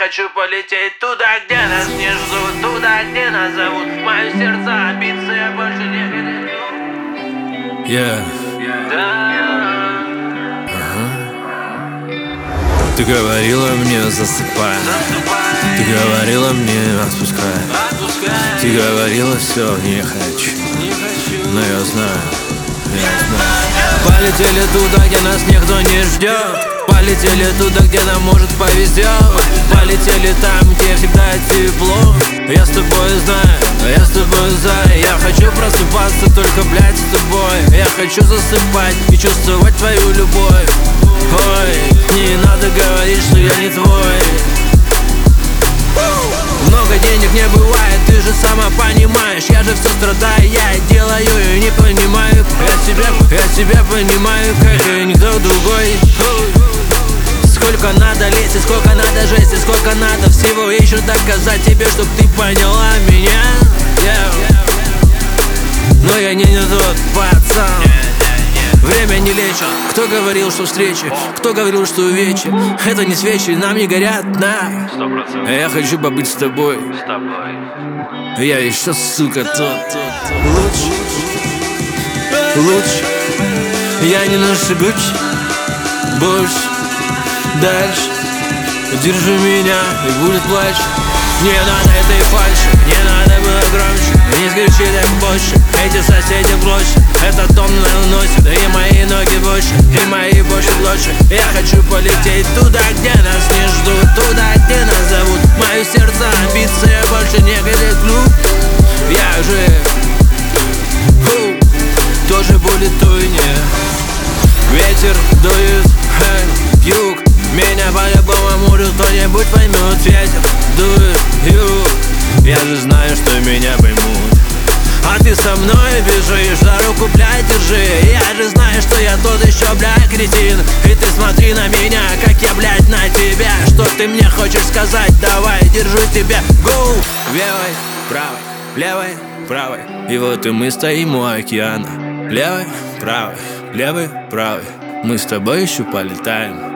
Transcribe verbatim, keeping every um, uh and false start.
хочу полететь туда, где нас не ждут, туда, где нас зовут. Мое сердце биться, я больше не хочу. Yeah. Да. Ты говорила мне засыпай, Засыпай. ты говорила мне отпускай, Отпускай. ты говорила все, не хочу, Не хочу. но я знаю, я знаю. Полетели туда, где нас никто не ждет. Полетели туда, где нам может повезет. Полетели там, где всегда тепло. Я с тобой знаю, я с тобой знаю. Я хочу просыпаться только, блядь, с тобой. Я хочу засыпать и чувствовать твою любовь. Ой, не надо говорить, что я не твой. Много денег не бывает, ты же сама понимаешь. Я же все страдаю, я делаю и не понимаю. Я себя, я себя понимаю, как и никто другой. Сколько надо лезть, и сколько надо жесть, и сколько надо всего еще доказать тебе, чтоб ты поняла меня. Yeah. Но я не, не тот пацан. Время не лечит. Кто говорил, что встречи? Кто говорил, что вечер? Это не свечи, нам не горят, на. Сто процентов. Я хочу побыть с тобой. С тобой. Я еще, сука, тот. Лучше, лучше. Я не ношу Гуччи. Больше, дальше. Держи меня, и будет плач. Не надо этой фальши, не надо было громче. Не скричи так больше, эти соседи площадь. Этот дом наносит, и мои ноги больше, и мои больше лучше. Я хочу полететь туда, где нас не ждут, туда, где нас зовут. Мое сердце биться, я больше не горю. Я же фу, тоже будет туйне. Ветер дует, эй, юг. Меня по-любому может кто-нибудь поймет. Ветер дует, юг. Я же знаю, что меня поймут. А ты со мной бежишь, за руку, блядь, держи. Я же знаю, что я тот еще, блядь, кретин. И ты смотри на меня, как я, блядь, на тебя. Что ты мне хочешь сказать? Давай, держу тебя. Гоу! Левой, правой, левой, правой. И вот и мы стоим у океана. Левой, правой, левой, правой. Мы с тобой еще полетаем.